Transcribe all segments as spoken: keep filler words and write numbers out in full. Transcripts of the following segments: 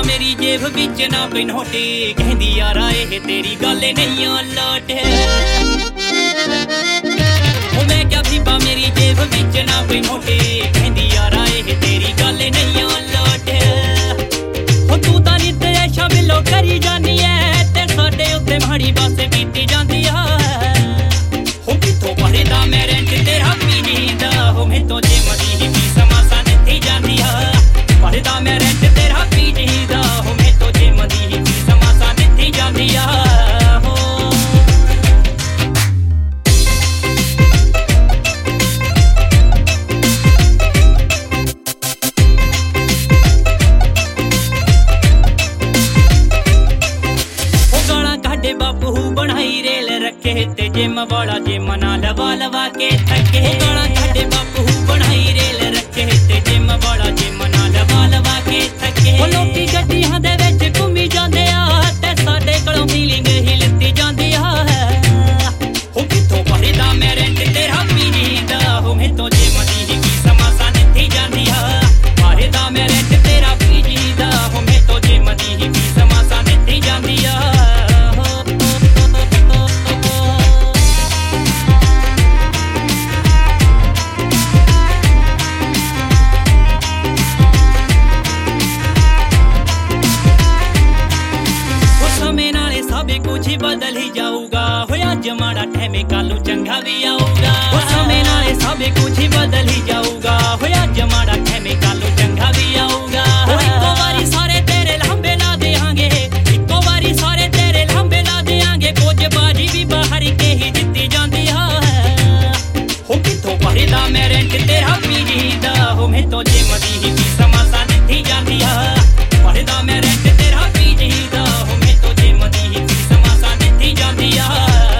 मेरी जेब बिच ना कोई नोटे कहंदी यारा एह तेरी गल नहीं लौट ओ मैं क्या भीबा मेरी जेब बिच ना कोई नोटे कहंदी यारा एह तेरी गल नहीं लौट ओ तू तां नित ऐशा बिलो करी जानी है ते साडे उत्ते माड़ी बस बीती जांदी आ ओ किथों भरदा मैं रेंट तेरा पीजी दा ओ मैं तो जे मदी ही पी समासा दित्ती जांदी आ भरदा मैं रेंट तेरा पीजी दा ओ मैं तो जे मदी ही पी समासा दित्ती जांदी आ बापू बनाई रेल रखे ते जिम वाला जिम ना लवा लवा के थके गाना काटे बापू बनाई रेल रखे ते जिम वाला जिम ना लवा लवा के थके ओ लोकी गड्डियां दे विच घूमी जांदे आ ते साडे कोलों फीलिंग ही लित्ती जांदी आ ओ किथों भरदा मैं रेंट तेरा पीजी दा ओ मैं तो जिम दी ही की समासा दित्ती जांदी आ भरदा मैं रेंट तेरा पीजी दा ओ मैं तो जिम दी ही की समासा दित्ती जांदी आ कुछ बदल ही जाऊगा होया जमाना ठहमे कालू चंगा भी आऊगा उस समय नाले सब कुछ बदल ही जाऊगा होया जमाना ठहमे कालू चंगा भी आऊगा इको बारी सारे तेरे लंबे ला देंगे इको बारी सारे तेरे लंबे ला देंगे कुछ बाजी भी बाहर के ही दित्ती जांदी आ हो किथों भरदा मैं रेंट तेरा पीजी दा हो मैं तो जे मदी ही की समासा दित्ती जांदी आ भरदा मैं रेंट तेरा पीजी दा हो मैं तो जे मदी ही की समासा दित्ती जांदी आ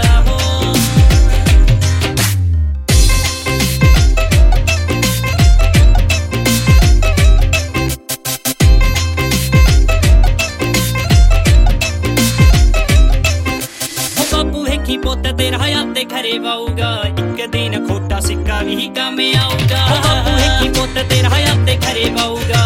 पुत तेरा याते घरे वाऊगा एक दिन खोटा सिक्का भी काम आऊगा बापू है की पुत तेरा याते घरे वाऊगा